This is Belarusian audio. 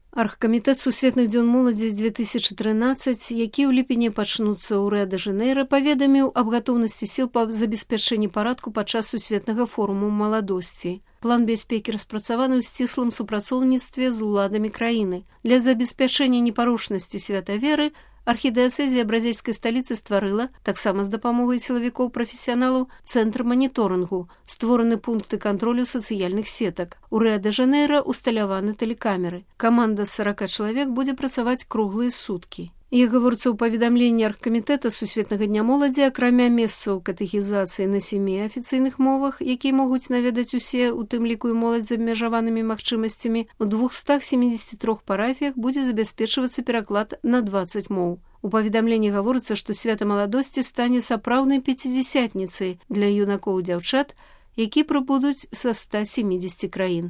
Аргкамітэт сусветных дзён моладзі 2013, які ў ліпені пачнуцца ў Рыа-дэ-Жанэйра, паведаміў аб гатоўнасці сіл па забеспячэнні парадку падчас сусветнага форуму маладосці. План бяспекі распрацаваны ў сціслым супрацоўніцтве з уладамі краіны. Для забеспячэння непарушнасці свята веры архідыяцэзія бразільскай сталіцы стварыла, таксама з дапамогай сілавікоў-прафесіяналаў, цэнтр маніторынгу, створаны пункты кантролю сацыяльных сетак. У Рыа-дэ-Жанэйра усталяваны тэлекамеры. Каманда з 40 чалавек будзе працаваць круглыя суткі. Як гаворыцца ў паведамленні аргкамітэта сусветнага дня моладзі, акрамя месцаў катэхізацыі на 7 афіцыйных мовах, якія могуць наведаць усе, у тым ліку і моладзь з абмежаванымі магчымасцямі, у 273 парафіях будзе забяспечвацца пераклад на 20 моў. У паведамленні гаворыцца, што свята маладосці стане сапраўднай пяцідзясятніцай для юнакоў і дзяўчат, які прыбудуць са 170 краін.